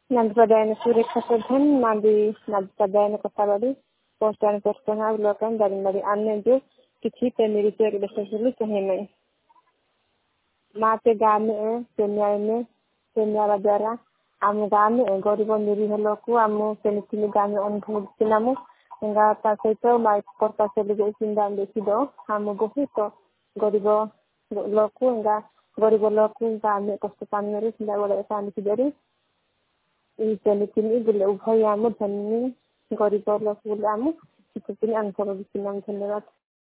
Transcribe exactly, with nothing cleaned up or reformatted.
Nandipadayan Surekha Pradhan, Nandi Nandipadayan Katabadi, post and person अवलोकन दारिंगबाड़ी अन्य जो किसी पे मेरी से रिलेशनशिप चाहे नहीं माँ के गाँव में सेन्याय में सेन्यावा द्वारा आम गाँव में गरीब मेरी हेलो को आम सेनिथिनी गाँव में अनुभव किनामु इंगा तासे तो माइक पर तासे लगे चिंता देखी दो आम बहुत गरीब लोग को इंगा गरीब लोग को इंगा आम कष्ट पाने रे चिंता वाला ऐसा नहीं किधर ई सेनिथिनी बुले उभय आम धनी गरीब लोग बोले आम कितनी अनुभव किनाम धन्यवाद।